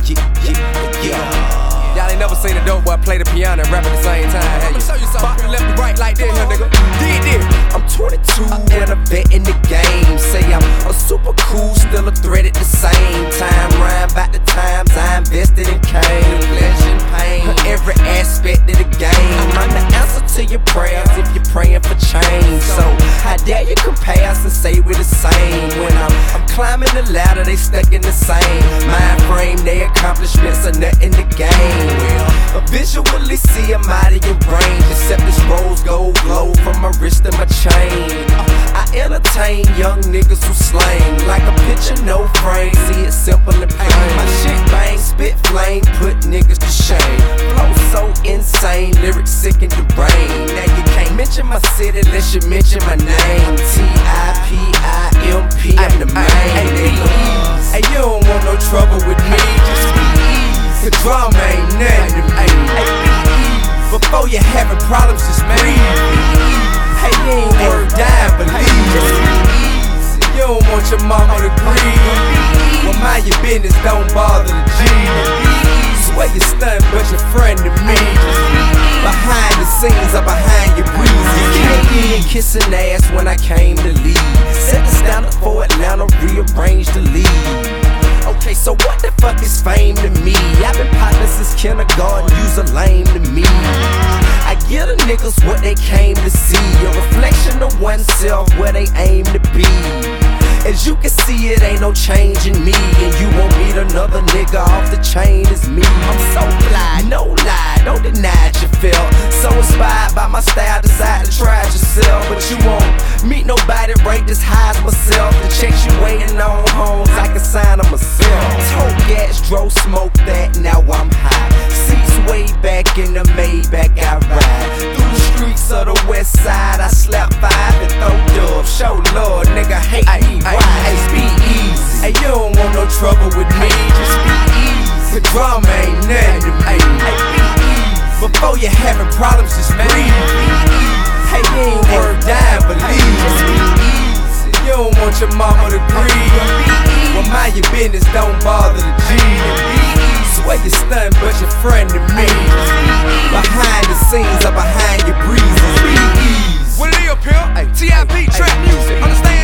Y'all ain't never seen a dope boy play the piano and rap at the same time, have you? Bop to left and right like this here, nigga. Did this. I'm 22 and a vet in the game. Say I'm a super cool, still a threat at the same time. Rhyme about the times I invested in cane, flesh and pain, every aspect of the game. I'm the answer to your prayers if you're praying for change. So how dare you compare us and say we're the same? When I'm climbing the ladder, they stuck in the same mind frame. Their accomplishments are nothing to gain. Well, visually see I'm out of your range, except this rose gold glow from my wrist and my chain. I entertain young niggas who slang like a picture, no frame. See it simple and plain. My shit bang, spit flame, put niggas to shame. Flow so insane, lyrics sick in the brain. Now you can't mention my city unless you mention my name. T-I-P-I-M-P, I'm the main. Hey, you don't want no trouble with me, just be easy. The drama ain't nothing to me. Before you having problems, just breathe. Hey, you ain't worth dying, believe. You don't want your mama to grieve. Well, mind your business, don't bother the G. Swear you stunned, but you're friend to me. Behind the scenes or behind your breeze. You came in kissing ass when I came to leave. Set the standard for Atlanta, rearrange the lead. Okay, so what the fuck is fame to me? I've been partners since kindergarten, you's a lame to me. I give the niggas what they came to see, a reflection of oneself where they aim to be. As you can see, it ain't no change in me, and you won't meet another nigga off the chain as me. I'm so fly, no lie, don't deny it you felt. So inspired by my style, decide to try it yourself. But you won't meet nobody rate this high as myself. The checks you waiting on homes, I can sign them myself. Tote gas, drove smoke that, now I'm high. Seats way back in the Maybach, I ride through the streets of the west side. I slap five and throw dubs, show love, nigga hate me. Hey, be easy. Hey, you don't want no trouble with me, just be easy. The drama ain't nothing to me. Hey, be easy. Before you having problems, just breathe. Hey, you ain't worth dying, believe. Just be easy. You don't want your mama to grieve. Well, mind your business, don't bother the G. Swear you stunned, but you're friend to me. Behind the scenes or behind your breezes, be easy. What it is, pimp? T.I.P. trap music, understand?